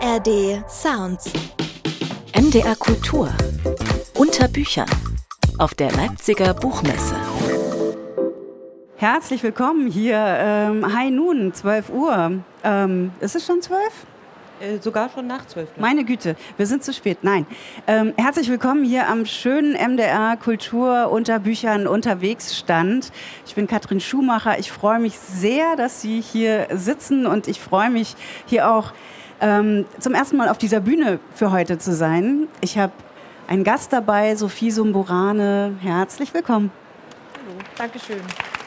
ARD Sounds. MDR Kultur. Unter Büchern. Auf der Leipziger Buchmesse. Herzlich willkommen hier. High Noon, 12 Uhr. Ist es schon 12? Sogar schon nach 12. Meine Güte, wir sind zu spät. Nein. Herzlich willkommen hier am schönen MDR Kultur unter Büchern unterwegs Stand. Ich bin Katrin Schumacher. Ich freue mich sehr, dass Sie hier sitzen und ich freue mich hier auch zum ersten Mal auf dieser Bühne für heute zu sein. Ich habe einen Gast dabei, Sophie Sumburane. Herzlich willkommen. Hallo, Dankeschön.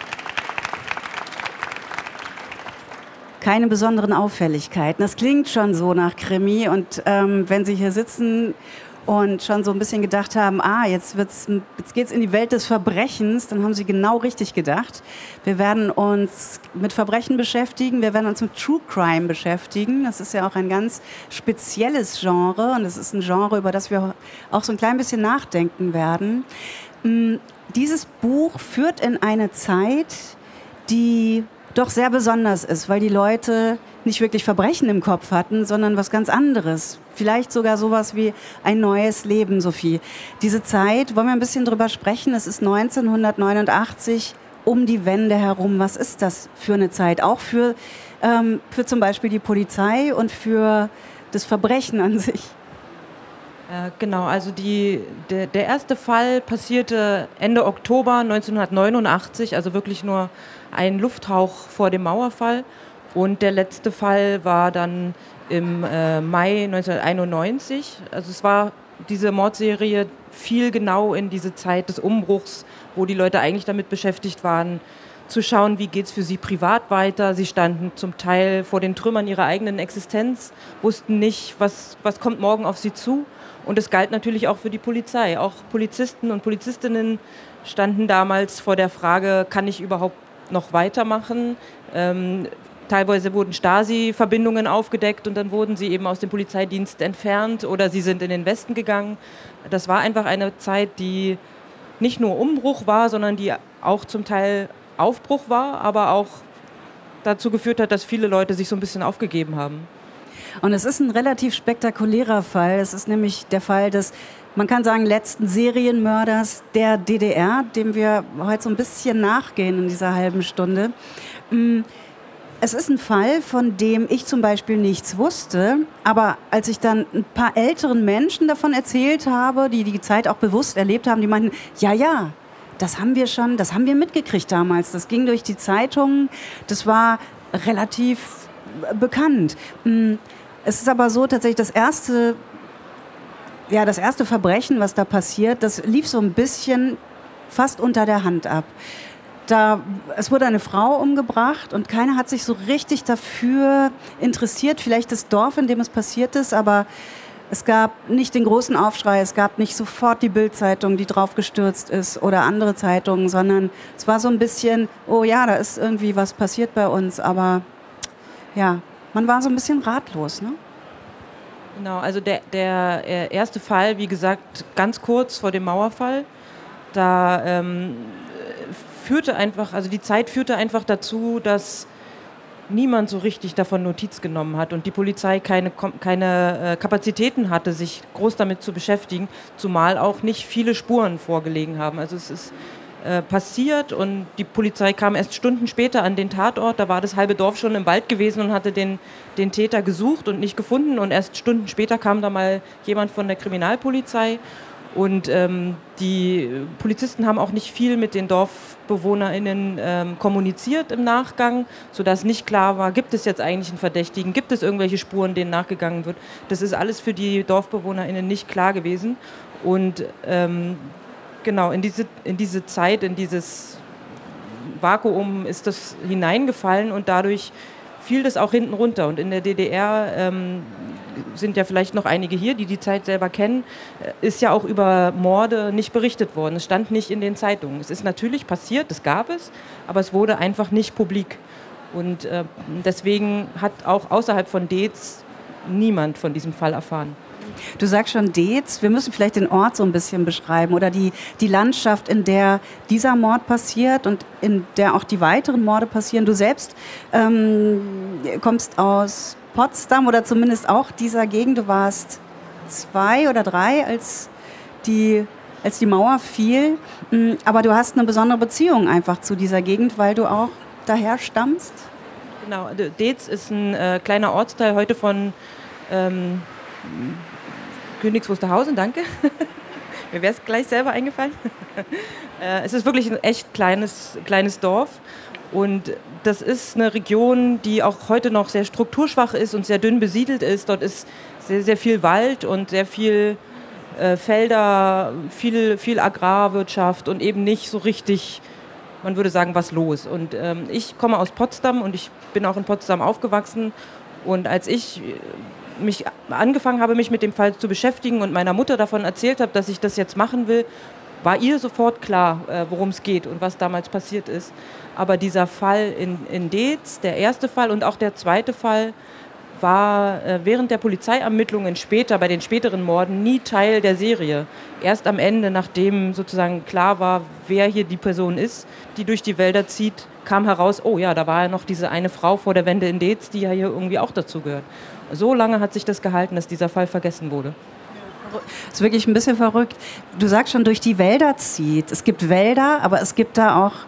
Keine besonderen Auffälligkeiten. Das klingt schon so nach Krimi. Und wenn Sie hier sitzen und schon so ein bisschen gedacht haben, jetzt geht's in die Welt des Verbrechens, dann haben Sie genau richtig gedacht. Wir werden uns mit Verbrechen beschäftigen, wir werden uns mit True Crime beschäftigen. Das ist ja auch ein ganz spezielles Genre und es ist ein Genre, über das wir auch so ein klein bisschen nachdenken werden. Dieses Buch führt in eine Zeit, die doch sehr besonders ist, weil die Leute nicht wirklich Verbrechen im Kopf hatten, sondern was ganz anderes. Vielleicht sogar sowas wie ein neues Leben, Sophie. Diese Zeit, wollen wir ein bisschen drüber sprechen? Es ist 1989, um die Wende herum. Was ist das für eine Zeit? Auch für zum Beispiel die Polizei und für das Verbrechen an sich. Genau, also der erste Fall passierte Ende Oktober 1989, also wirklich nur ein Lufthauch vor dem Mauerfall. Und der letzte Fall war dann im Mai 1991. Also diese Mordserie fiel genau in diese Zeit des Umbruchs, wo die Leute eigentlich damit beschäftigt waren, zu schauen, wie geht es für sie privat weiter. Sie standen zum Teil vor den Trümmern ihrer eigenen Existenz, wussten nicht, was kommt morgen auf sie zu. Und es galt natürlich auch für die Polizei. Auch Polizisten und Polizistinnen standen damals vor der Frage, kann ich überhaupt noch weitermachen? Teilweise wurden Stasi-Verbindungen aufgedeckt und dann wurden sie eben aus dem Polizeidienst entfernt oder sie sind in den Westen gegangen. Das war einfach eine Zeit, die nicht nur Umbruch war, sondern die auch zum Teil Aufbruch war, aber auch dazu geführt hat, dass viele Leute sich so ein bisschen aufgegeben haben. Und es ist ein relativ spektakulärer Fall. Es ist nämlich der Fall des, man kann sagen, letzten Serienmörders der DDR, dem wir heute so ein bisschen nachgehen in dieser halben Stunde. Es ist ein Fall, von dem ich zum Beispiel nichts wusste, aber als ich dann ein paar älteren Menschen davon erzählt habe, die die Zeit auch bewusst erlebt haben, die meinten, ja, das haben wir mitgekriegt damals. Das ging durch die Zeitungen, das war relativ bekannt. Es ist aber so tatsächlich das erste Verbrechen, was da passiert, das lief so ein bisschen fast unter der Hand ab. Es wurde eine Frau umgebracht und keiner hat sich so richtig dafür interessiert. Vielleicht das Dorf, in dem es passiert ist, aber es gab nicht den großen Aufschrei, es gab nicht sofort die Bild-Zeitung, die drauf gestürzt ist oder andere Zeitungen, sondern es war so ein bisschen, oh ja, da ist irgendwie was passiert bei uns, aber ja, man war so ein bisschen ratlos, ne? Genau, also der erste Fall, wie gesagt, ganz kurz vor dem Mauerfall, da die Zeit führte einfach dazu, dass niemand so richtig davon Notiz genommen hat und die Polizei keine Kapazitäten hatte, sich groß damit zu beschäftigen, zumal auch nicht viele Spuren vorgelegen haben. Also es ist passiert und die Polizei kam erst Stunden später an den Tatort. Da war das halbe Dorf schon im Wald gewesen und hatte den Täter gesucht und nicht gefunden. Und erst Stunden später kam da mal jemand von der Kriminalpolizei. Und die Polizisten haben auch nicht viel mit den DorfbewohnerInnen kommuniziert im Nachgang, sodass nicht klar war, gibt es jetzt eigentlich einen Verdächtigen, gibt es irgendwelche Spuren, denen nachgegangen wird. Das ist alles für die DorfbewohnerInnen nicht klar gewesen. Und genau, in diese Zeit, in dieses Vakuum ist das hineingefallen und dadurch fiel das auch hinten runter. Und in der DDR sind ja vielleicht noch einige hier, die die Zeit selber kennen, ist ja auch über Morde nicht berichtet worden. Es stand nicht in den Zeitungen. Es ist natürlich passiert, es gab es, aber es wurde einfach nicht publik. Und deswegen hat auch außerhalb von Deetz niemand von diesem Fall erfahren. Du sagst schon Deetz, wir müssen vielleicht den Ort so ein bisschen beschreiben oder die Landschaft, in der dieser Mord passiert und in der auch die weiteren Morde passieren. Du selbst kommst aus Potsdam oder zumindest auch dieser Gegend. Du warst 2 oder 3, als die Mauer fiel. Aber du hast eine besondere Beziehung einfach zu dieser Gegend, weil du auch daher stammst. Genau, Deetz ist ein kleiner Ortsteil heute von Königs Wusterhausen, danke. Mir wäre es gleich selber eingefallen. Es ist wirklich ein echt kleines Dorf. Und das ist eine Region, die auch heute noch sehr strukturschwach ist und sehr dünn besiedelt ist. Dort ist sehr, sehr viel Wald und sehr viel Felder, viel Agrarwirtschaft und eben nicht so richtig, man würde sagen, was los. Und ich komme aus Potsdam und ich bin auch in Potsdam aufgewachsen. Und als ich angefangen habe, mich mit dem Fall zu beschäftigen und meiner Mutter davon erzählt habe, dass ich das jetzt machen will, war ihr sofort klar, worum es geht und was damals passiert ist. Aber dieser Fall in Deetz, der erste Fall und auch der zweite Fall, war während der Polizeiermittlungen später, bei den späteren Morden, nie Teil der Serie. Erst am Ende, nachdem sozusagen klar war, wer hier die Person ist, die durch die Wälder zieht, kam heraus, oh ja, da war ja noch diese eine Frau vor der Wende in Deetz, die ja hier irgendwie auch dazu gehört. So lange hat sich das gehalten, dass dieser Fall vergessen wurde. Das ist wirklich ein bisschen verrückt. Du sagst schon, durch die Wälder zieht. Es gibt Wälder, aber es gibt da auch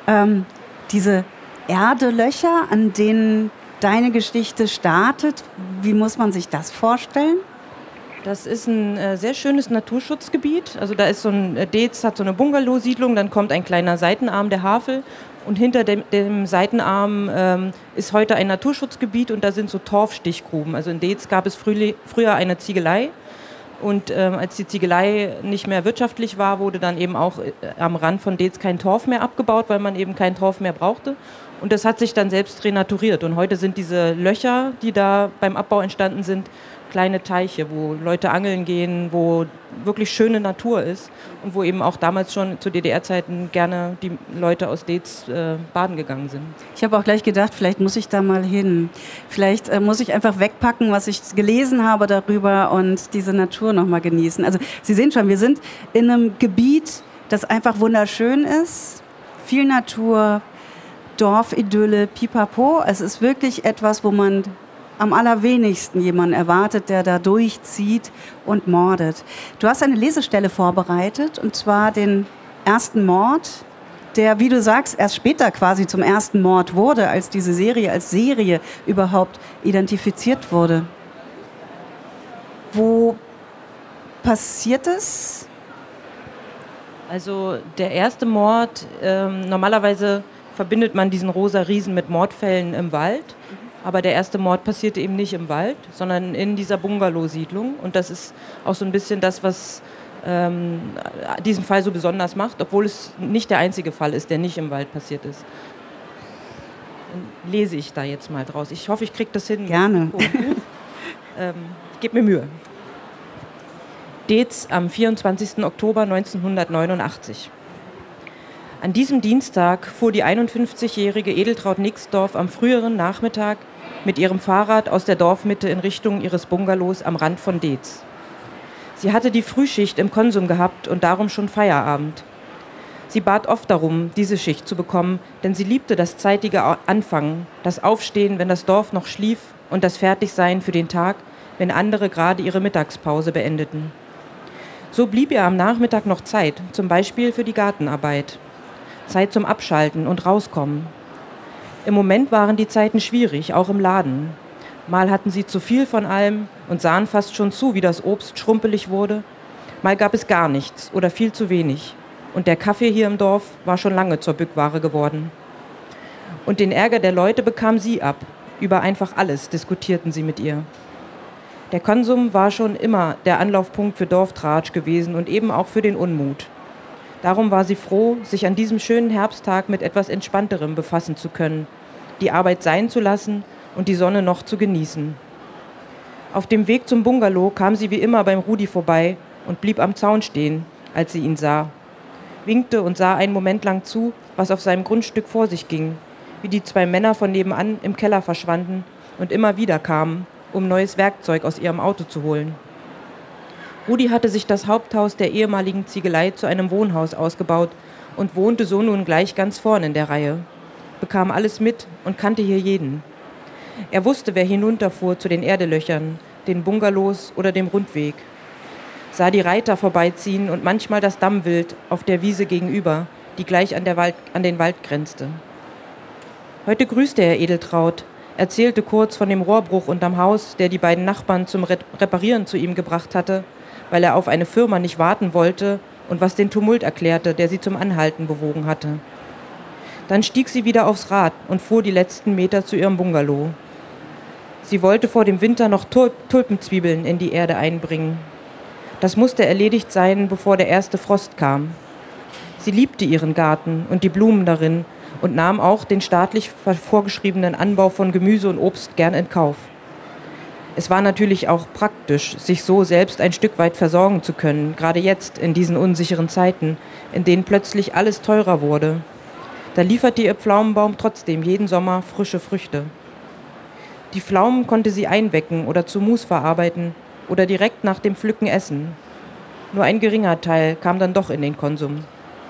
diese Erdelöcher, an denen deine Geschichte startet. Wie muss man sich das vorstellen? Das ist ein sehr schönes Naturschutzgebiet. Also da ist Deetz hat so eine Bungalow-Siedlung, dann kommt ein kleiner Seitenarm der Havel und hinter dem Seitenarm ist heute ein Naturschutzgebiet und da sind so Torfstichgruben. Also in Deetz gab es früher eine Ziegelei und als die Ziegelei nicht mehr wirtschaftlich war, wurde dann eben auch am Rand von Deetz kein Torf mehr abgebaut, weil man eben kein Torf mehr brauchte. Und das hat sich dann selbst renaturiert. Und heute sind diese Löcher, die da beim Abbau entstanden sind, kleine Teiche, wo Leute angeln gehen, wo wirklich schöne Natur ist und wo eben auch damals schon zu DDR-Zeiten gerne die Leute aus Deetz baden gegangen sind. Ich habe auch gleich gedacht, vielleicht muss ich da mal hin. Vielleicht muss ich einfach wegpacken, was ich gelesen habe darüber und diese Natur noch mal genießen. Also Sie sehen schon, wir sind in einem Gebiet, das einfach wunderschön ist. Viel Natur, Dorfidylle, pipapo. Es ist wirklich etwas, wo man am allerwenigsten jemanden erwartet, der da durchzieht und mordet. Du hast eine Lesestelle vorbereitet, und zwar den ersten Mord, der, wie du sagst, erst später quasi zum ersten Mord wurde, als diese Serie als Serie überhaupt identifiziert wurde. Wo passiert es? Also der erste Mord, normalerweise verbindet man diesen rosa Riesen mit Mordfällen im Wald. Aber der erste Mord passierte eben nicht im Wald, sondern in dieser Bungalow-Siedlung. Und das ist auch so ein bisschen das, was diesen Fall so besonders macht, obwohl es nicht der einzige Fall ist, der nicht im Wald passiert ist. Dann lese ich da jetzt mal draus. Ich hoffe, ich kriege das hin. Gerne. Ich gebe mir Mühe. Deetz am 24. Oktober 1989. An diesem Dienstag fuhr die 51-jährige Edeltraud Nixdorf am früheren Nachmittag mit ihrem Fahrrad aus der Dorfmitte in Richtung ihres Bungalows am Rand von Deetz. Sie hatte die Frühschicht im Konsum gehabt und darum schon Feierabend. Sie bat oft darum, diese Schicht zu bekommen, denn sie liebte das zeitige Anfangen, das Aufstehen, wenn das Dorf noch schlief, und das Fertigsein für den Tag, wenn andere gerade ihre Mittagspause beendeten. So blieb ihr am Nachmittag noch Zeit, zum Beispiel für die Gartenarbeit. Zeit zum Abschalten und Rauskommen. Im Moment waren die Zeiten schwierig, auch im Laden. Mal hatten sie zu viel von allem und sahen fast schon zu, wie das Obst schrumpelig wurde. Mal gab es gar nichts oder viel zu wenig. Und der Kaffee hier im Dorf war schon lange zur Bückware geworden. Und den Ärger der Leute bekam sie ab. Über einfach alles diskutierten sie mit ihr. Der Konsum war schon immer der Anlaufpunkt für Dorftratsch gewesen und eben auch für den Unmut. Darum war sie froh, sich an diesem schönen Herbsttag mit etwas Entspannterem befassen zu können, die Arbeit sein zu lassen und die Sonne noch zu genießen. Auf dem Weg zum Bungalow kam sie wie immer beim Rudi vorbei und blieb am Zaun stehen, als sie ihn sah. Winkte und sah einen Moment lang zu, was auf seinem Grundstück vor sich ging, wie die 2 Männer von nebenan im Keller verschwanden und immer wieder kamen, um neues Werkzeug aus ihrem Auto zu holen. Rudi hatte sich das Haupthaus der ehemaligen Ziegelei zu einem Wohnhaus ausgebaut und wohnte so nun gleich ganz vorn in der Reihe. Bekam alles mit und kannte hier jeden. Er wusste, wer hinunterfuhr zu den Erdelöchern, den Bungalows oder dem Rundweg. Sah die Reiter vorbeiziehen und manchmal das Dammwild auf der Wiese gegenüber, die gleich an den Wald grenzte. Heute grüßte er Edeltraud, erzählte kurz von dem Rohrbruch unterm Haus, der die beiden Nachbarn zum Reparieren zu ihm gebracht hatte, weil er auf eine Firma nicht warten wollte und was den Tumult erklärte, der sie zum Anhalten bewogen hatte. Dann stieg sie wieder aufs Rad und fuhr die letzten Meter zu ihrem Bungalow. Sie wollte vor dem Winter noch Tulpenzwiebeln in die Erde einbringen. Das musste erledigt sein, bevor der erste Frost kam. Sie liebte ihren Garten und die Blumen darin und nahm auch den staatlich vorgeschriebenen Anbau von Gemüse und Obst gern in Kauf. Es war natürlich auch praktisch, sich so selbst ein Stück weit versorgen zu können, gerade jetzt in diesen unsicheren Zeiten, in denen plötzlich alles teurer wurde. Da lieferte ihr Pflaumenbaum trotzdem jeden Sommer frische Früchte. Die Pflaumen konnte sie einwecken oder zu Mus verarbeiten oder direkt nach dem Pflücken essen. Nur ein geringer Teil kam dann doch in den Konsum.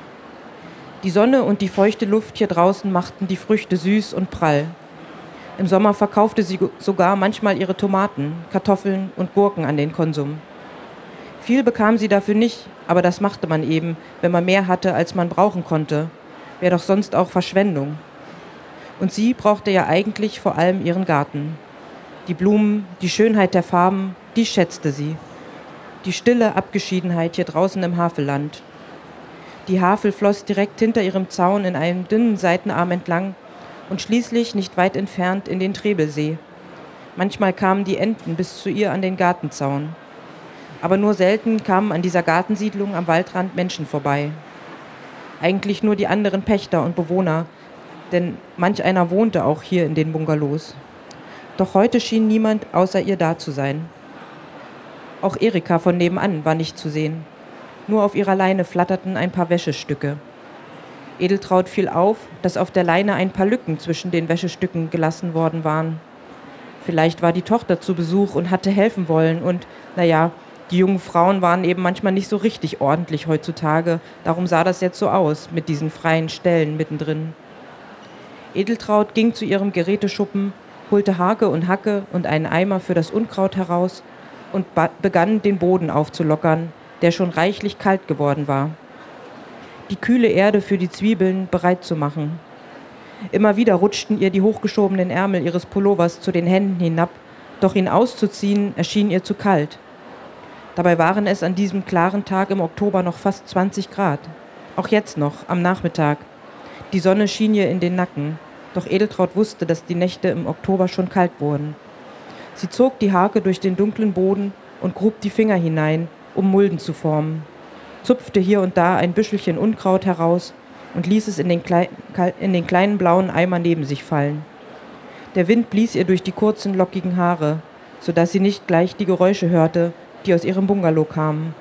Die Sonne und die feuchte Luft hier draußen machten die Früchte süß und prall. Im Sommer verkaufte sie sogar manchmal ihre Tomaten, Kartoffeln und Gurken an den Konsum. Viel bekam sie dafür nicht, aber das machte man eben, wenn man mehr hatte, als man brauchen konnte. Wäre doch sonst auch Verschwendung. Und sie brauchte ja eigentlich vor allem ihren Garten. Die Blumen, die Schönheit der Farben, die schätzte sie. Die stille Abgeschiedenheit hier draußen im Havelland. Die Havel floss direkt hinter ihrem Zaun in einem dünnen Seitenarm entlang und schließlich nicht weit entfernt in den Trebelsee. Manchmal kamen die Enten bis zu ihr an den Gartenzaun. Aber nur selten kamen an dieser Gartensiedlung am Waldrand Menschen vorbei. Eigentlich nur die anderen Pächter und Bewohner, denn manch einer wohnte auch hier in den Bungalows. Doch heute schien niemand außer ihr da zu sein. Auch Erika von nebenan war nicht zu sehen. Nur auf ihrer Leine flatterten ein paar Wäschestücke. Edeltraud fiel auf, dass auf der Leine ein paar Lücken zwischen den Wäschestücken gelassen worden waren. Vielleicht war die Tochter zu Besuch und hatte helfen wollen und, die jungen Frauen waren eben manchmal nicht so richtig ordentlich heutzutage, darum sah das jetzt so aus, mit diesen freien Stellen mittendrin. Edeltraud ging zu ihrem Geräteschuppen, holte Hake und Hacke und einen Eimer für das Unkraut heraus und begann, den Boden aufzulockern, der schon reichlich kalt geworden war. Die kühle Erde für die Zwiebeln bereit zu machen. Immer wieder rutschten ihr die hochgeschobenen Ärmel ihres Pullovers zu den Händen hinab, doch ihn auszuziehen erschien ihr zu kalt. Dabei waren es an diesem klaren Tag im Oktober noch fast 20 Grad. Auch jetzt noch, am Nachmittag. Die Sonne schien ihr in den Nacken, doch Edeltraud wusste, dass die Nächte im Oktober schon kalt wurden. Sie zog die Hake durch den dunklen Boden und grub die Finger hinein, um Mulden zu formen, zupfte hier und da ein Büschelchen Unkraut heraus und ließ es in den kleinen blauen Eimer neben sich fallen. Der Wind blies ihr durch die kurzen, lockigen Haare, sodass sie nicht gleich die Geräusche hörte, die aus ihrem Bungalow kamen.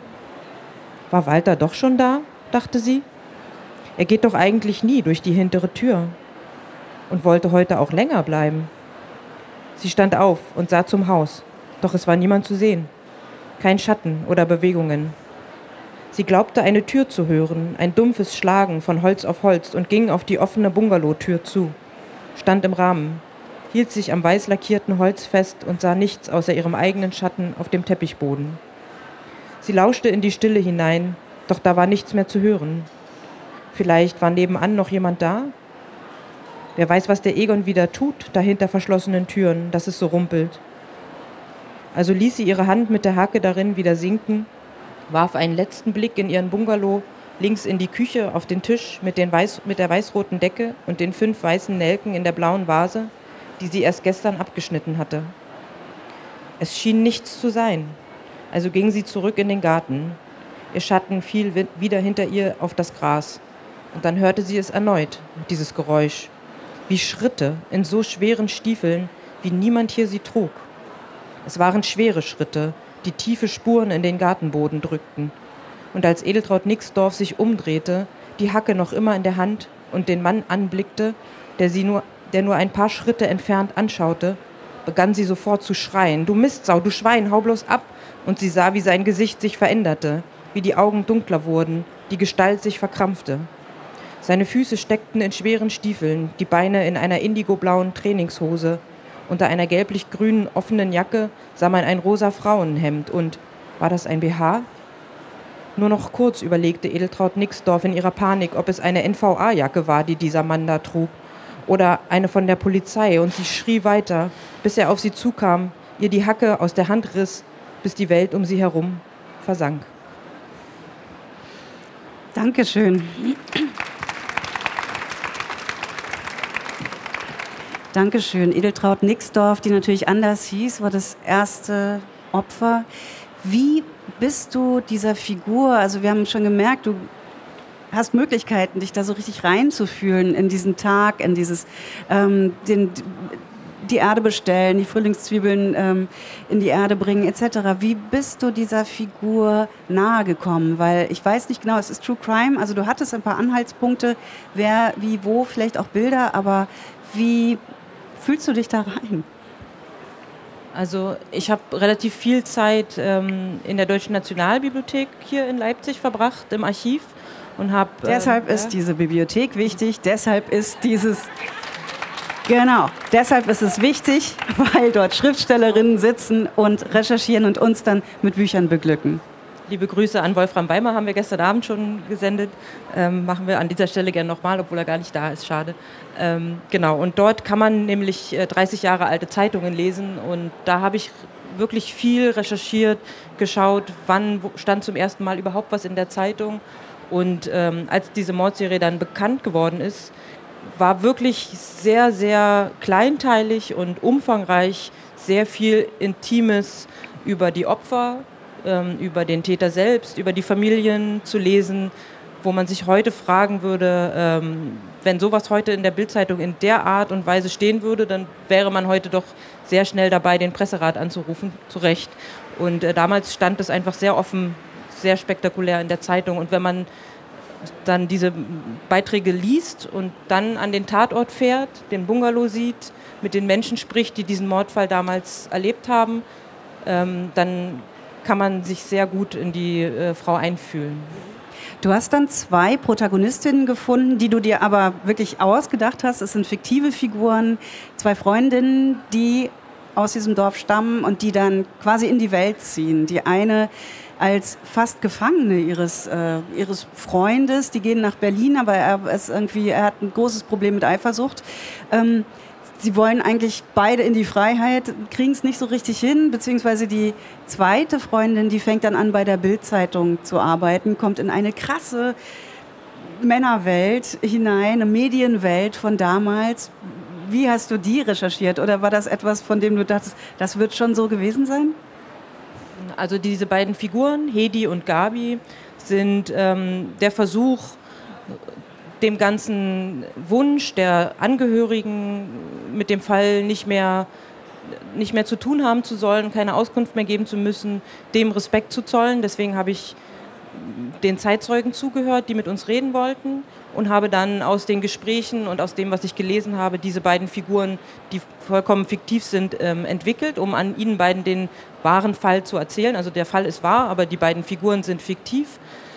War Walter doch schon da, dachte sie. Er geht doch eigentlich nie durch die hintere Tür und wollte heute auch länger bleiben. Sie stand auf und sah zum Haus, doch es war niemand zu sehen. Kein Schatten oder Bewegungen. Sie glaubte, eine Tür zu hören, ein dumpfes Schlagen von Holz auf Holz und ging auf die offene Bungalowtür zu, stand im Rahmen, hielt sich am weiß lackierten Holz fest und sah nichts außer ihrem eigenen Schatten auf dem Teppichboden. Sie lauschte in die Stille hinein, doch da war nichts mehr zu hören. Vielleicht war nebenan noch jemand da? Wer weiß, was der Egon wieder tut, da hinter verschlossenen Türen, dass es so rumpelt. Also ließ sie ihre Hand mit der Hake darin wieder sinken, warf einen letzten Blick in ihren Bungalow, links in die Küche auf den Tisch mit der weißroten Decke und den 5 weißen Nelken in der blauen Vase, die sie erst gestern abgeschnitten hatte. Es schien nichts zu sein, also ging sie zurück in den Garten. Ihr Schatten fiel wieder hinter ihr auf das Gras. Und dann hörte sie es erneut, dieses Geräusch, wie Schritte in so schweren Stiefeln, wie niemand hier sie trug. Es waren schwere Schritte, die tiefe Spuren in den Gartenboden drückten. Und als Edeltraud Nixdorf sich umdrehte, die Hacke noch immer in der Hand und den Mann anblickte, der nur ein paar Schritte entfernt anschaute, begann sie sofort zu schreien. »Du Mistsau, du Schwein, hau bloß ab!« Und sie sah, wie sein Gesicht sich veränderte, wie die Augen dunkler wurden, die Gestalt sich verkrampfte. Seine Füße steckten in schweren Stiefeln, die Beine in einer indigoblauen Trainingshose Unter einer gelblich-grünen offenen Jacke sah man ein rosa Frauenhemd. Und war das ein BH? Nur noch kurz überlegte Edeltraud Nixdorf in ihrer Panik, ob es eine NVA-Jacke war, die dieser Mann da trug. Oder eine von der Polizei. Und sie schrie weiter, bis er auf sie zukam, ihr die Hacke aus der Hand riss, bis die Welt um sie herum versank. Dankeschön. Dankeschön. Edeltraud Nixdorf, die natürlich anders hieß, war das erste Opfer. Wie bist du dieser Figur, also wir haben schon gemerkt, du hast Möglichkeiten, dich da so richtig reinzufühlen in diesen Tag, in dieses, die Erde bestellen, die Frühlingszwiebeln in die Erde bringen etc. Wie bist du dieser Figur nahe gekommen? Weil ich weiß nicht genau, es ist True Crime, also du hattest ein paar Anhaltspunkte, wer, wie, wo, vielleicht auch Bilder, aber wie fühlst du dich da rein? Also ich habe relativ viel Zeit in der Deutschen Nationalbibliothek hier in Leipzig verbracht, im Archiv. Und deshalb ist diese Bibliothek wichtig, deshalb ist dieses... Genau, deshalb ist es wichtig, weil dort Schriftstellerinnen sitzen und recherchieren und uns dann mit Büchern beglücken. Liebe Grüße an Wolfram Weimer, haben wir gestern Abend schon gesendet. Machen wir an dieser Stelle gerne nochmal, obwohl er gar nicht da ist, schade. Genau, und dort kann man nämlich 30 Jahre alte Zeitungen lesen. Und da habe ich wirklich viel recherchiert, geschaut, wann stand zum ersten Mal überhaupt was in der Zeitung. Und als diese Mordserie dann bekannt geworden ist, war wirklich sehr, sehr kleinteilig und umfangreich, sehr viel Intimes über die Opfer, über den Täter selbst, über die Familien zu lesen, wo man sich heute fragen würde, wenn sowas heute in der Bild-Zeitung in der Art und Weise stehen würde, dann wäre man heute doch sehr schnell dabei, den Presserat anzurufen, zu Recht. Und damals stand es einfach sehr offen, sehr spektakulär in der Zeitung. Und wenn man dann diese Beiträge liest und dann an den Tatort fährt, den Bungalow sieht, mit den Menschen spricht, die diesen Mordfall damals erlebt haben, dann kann man sich sehr gut in die Frau einfühlen. Du hast dann 2 Protagonistinnen gefunden, die du dir aber wirklich ausgedacht hast. Es sind fiktive Figuren, 2 Freundinnen, die aus diesem Dorf stammen und die dann quasi in die Welt ziehen. Die eine als fast Gefangene ihres Freundes, die gehen nach Berlin, aber er hat ein großes Problem mit Eifersucht. Sie wollen eigentlich beide in die Freiheit, kriegen es nicht so richtig hin, beziehungsweise die zweite Freundin, die fängt dann an, bei der Bild-Zeitung zu arbeiten, kommt in eine krasse Männerwelt hinein, eine Medienwelt von damals. Wie hast du die recherchiert? Oder war das etwas, von dem du dachtest, das wird schon so gewesen sein? Also diese beiden Figuren, Hedi und Gabi, sind der Versuch, dem ganzen Wunsch der Angehörigen mit dem Fall nicht mehr zu tun haben zu sollen, keine Auskunft mehr geben zu müssen, dem Respekt zu zollen. Deswegen habe ich den Zeitzeugen zugehört, die mit uns reden wollten, und habe dann aus den Gesprächen und aus dem, was ich gelesen habe, diese beiden Figuren, die vollkommen fiktiv sind, entwickelt, um an ihnen beiden den wahren Fall zu erzählen. Also der Fall ist wahr, aber die beiden Figuren sind fiktiv.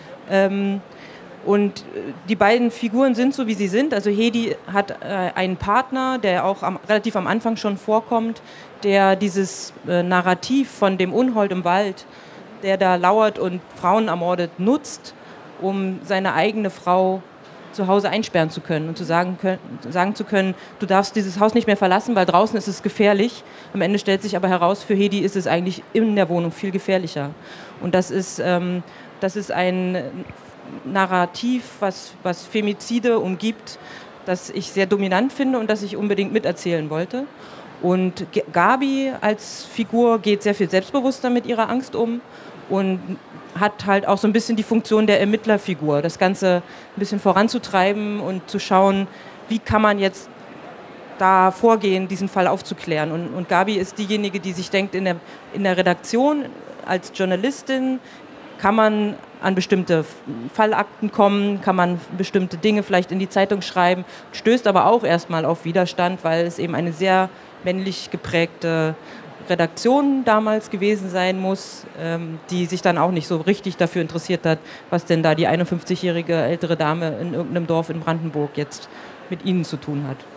Und die beiden Figuren sind so, wie sie sind. Also Hedi hat einen Partner, der auch relativ am Anfang schon vorkommt, der dieses Narrativ von dem Unhold im Wald, der da lauert und Frauen ermordet, nutzt, um seine eigene Frau zu Hause einsperren zu können und sagen zu können, du darfst dieses Haus nicht mehr verlassen, weil draußen ist es gefährlich. Am Ende stellt sich aber heraus, für Hedi ist es eigentlich in der Wohnung viel gefährlicher. Und das ist ein Narrativ, was Femizide umgibt, das ich sehr dominant finde und das ich unbedingt miterzählen wollte. Und Gabi als Figur geht sehr viel selbstbewusster mit ihrer Angst um und hat halt auch so ein bisschen die Funktion der Ermittlerfigur, das Ganze ein bisschen voranzutreiben und zu schauen, wie kann man jetzt da vorgehen, diesen Fall aufzuklären. Und Gabi ist diejenige, die sich denkt, in der Redaktion als Journalistin kann man an bestimmte Fallakten kommen, kann man bestimmte Dinge vielleicht in die Zeitung schreiben, stößt aber auch erstmal auf Widerstand, weil es eben eine sehr männlich geprägte Redaktion damals gewesen sein muss, die sich dann auch nicht so richtig dafür interessiert hat, was denn da die 51-jährige ältere Dame in irgendeinem Dorf in Brandenburg jetzt mit ihnen zu tun hat.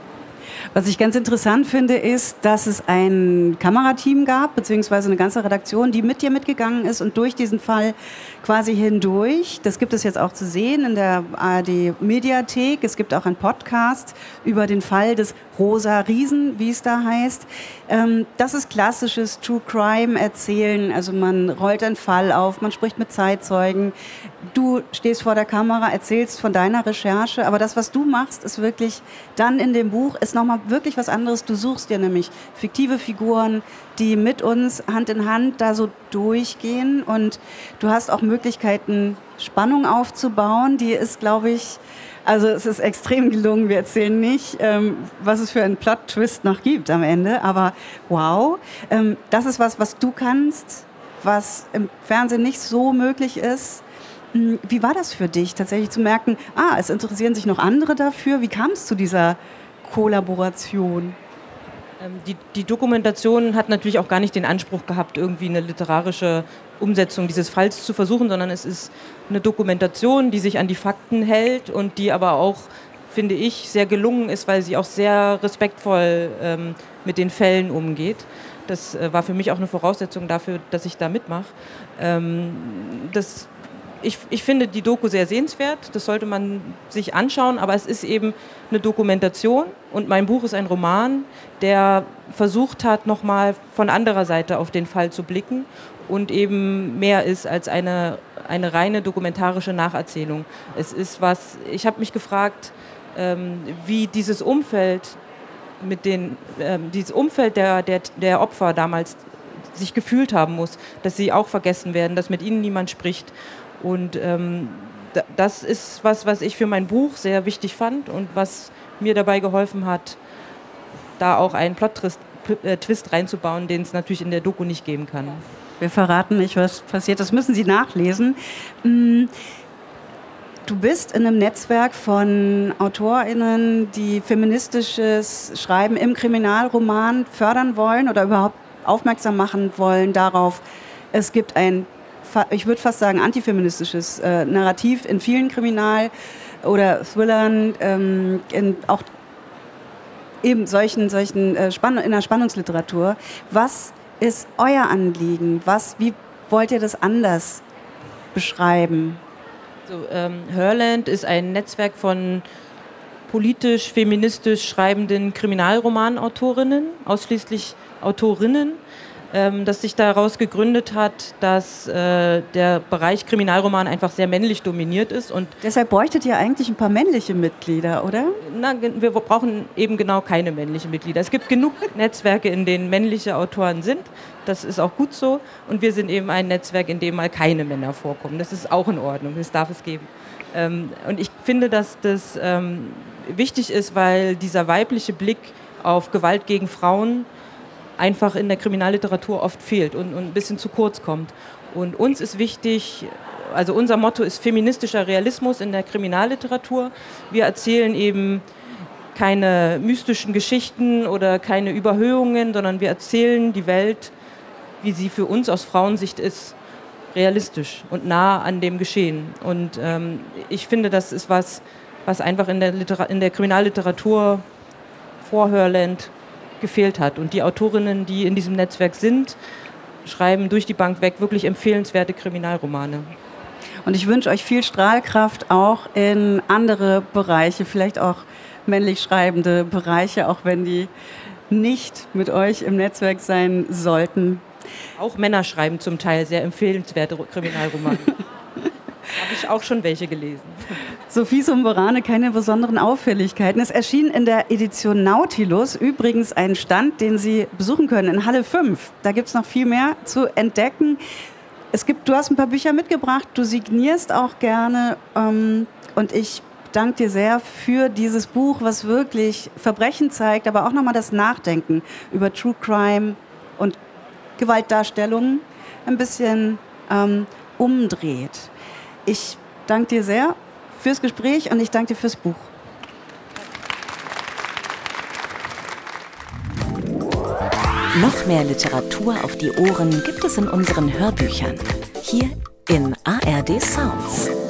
Was ich ganz interessant finde, ist, dass es ein Kamerateam gab, beziehungsweise eine ganze Redaktion, die mit dir mitgegangen ist und durch diesen Fall quasi hindurch. Das gibt es jetzt auch zu sehen in der ARD-Mediathek. Es gibt auch einen Podcast über den Fall des Rosa Riesen, wie es da heißt. Das ist klassisches True Crime erzählen. Also man rollt einen Fall auf, man spricht mit Zeitzeugen. Du stehst vor der Kamera, erzählst von deiner Recherche. Aber das, was du machst, ist wirklich dann in dem Buch, ist nochmal wirklich was anderes. Du suchst dir nämlich fiktive Figuren, die mit uns Hand in Hand da so durchgehen. Und du hast auch Möglichkeiten, Spannung aufzubauen. Die ist, glaube ich, also es ist extrem gelungen. Wir erzählen nicht, was es für einen Plot-Twist noch gibt am Ende. Aber wow, das ist was du kannst, was im Fernsehen nicht so möglich ist. Wie war das für dich, tatsächlich zu merken, es interessieren sich noch andere dafür? Wie kam es zu dieser Kollaboration? Die Dokumentation hat natürlich auch gar nicht den Anspruch gehabt, irgendwie eine literarische Umsetzung dieses Falls zu versuchen, sondern es ist eine Dokumentation, die sich an die Fakten hält und die aber auch, finde ich, sehr gelungen ist, weil sie auch sehr respektvoll mit den Fällen umgeht. Das war für mich auch eine Voraussetzung dafür, dass ich da mitmache. Ich finde die Doku sehr sehenswert, das sollte man sich anschauen, aber es ist eben eine Dokumentation und mein Buch ist ein Roman, der versucht hat, nochmal von anderer Seite auf den Fall zu blicken und eben mehr ist als eine reine dokumentarische Nacherzählung. Es ist ich habe mich gefragt, wie dieses Umfeld der Opfer damals sich gefühlt haben muss, dass sie auch vergessen werden, dass mit ihnen niemand spricht. Und das ist was ich für mein Buch sehr wichtig fand und was mir dabei geholfen hat, da auch einen Plot-Twist reinzubauen, den es natürlich in der Doku nicht geben kann. Wir verraten nicht, was passiert. Das müssen Sie nachlesen. Du bist in einem Netzwerk von AutorInnen, die feministisches Schreiben im Kriminalroman fördern wollen oder überhaupt aufmerksam machen wollen darauf. Es gibt ein, ich würde fast sagen, antifeministisches Narrativ in vielen Kriminal- oder Thrillern, auch eben solchen in der Spannungsliteratur. Was ist euer Anliegen? Wie wollt ihr das anders beschreiben? Herland ist ein Netzwerk von politisch, feministisch schreibenden Kriminalromanautorinnen, ausschließlich Autorinnen, das sich daraus gegründet hat, dass der Bereich Kriminalroman einfach sehr männlich dominiert ist. Und deshalb bräuchtet ihr eigentlich ein paar männliche Mitglieder, oder? Wir brauchen eben genau keine männlichen Mitglieder. Es gibt genug Netzwerke, in denen männliche Autoren sind. Das ist auch gut so. Und wir sind eben ein Netzwerk, in dem mal keine Männer vorkommen. Das ist auch in Ordnung. Das darf es geben. Und ich finde, dass das wichtig ist, weil dieser weibliche Blick auf Gewalt gegen Frauen einfach in der Kriminalliteratur oft fehlt und ein bisschen zu kurz kommt. Und uns ist wichtig, also unser Motto ist feministischer Realismus in der Kriminalliteratur. Wir erzählen eben keine mystischen Geschichten oder keine Überhöhungen, sondern wir erzählen die Welt, wie sie für uns aus Frauensicht ist, realistisch und nah an dem Geschehen. Und ich finde, das ist was einfach in der Kriminalliteratur vor Herland gefehlt hat. Und die Autorinnen, die in diesem Netzwerk sind, schreiben durch die Bank weg wirklich empfehlenswerte Kriminalromane. Und ich wünsche euch viel Strahlkraft auch in andere Bereiche, vielleicht auch männlich schreibende Bereiche, auch wenn die nicht mit euch im Netzwerk sein sollten. Auch Männer schreiben zum Teil sehr empfehlenswerte Kriminalromane. Habe ich auch schon welche gelesen. Sophie Sumberane, keine besonderen Auffälligkeiten. Es erschien in der Edition Nautilus übrigens ein Stand, den Sie besuchen können in Halle 5. Da gibt es noch viel mehr zu entdecken. Du hast ein paar Bücher mitgebracht, du signierst auch gerne. Und ich danke dir sehr für dieses Buch, was wirklich Verbrechen zeigt, aber auch nochmal das Nachdenken über True Crime und Gewaltdarstellungen ein bisschen umdreht. Ich danke dir sehr fürs Gespräch und ich danke dir fürs Buch. Noch mehr Literatur auf die Ohren gibt es in unseren Hörbüchern. Hier in ARD Sounds.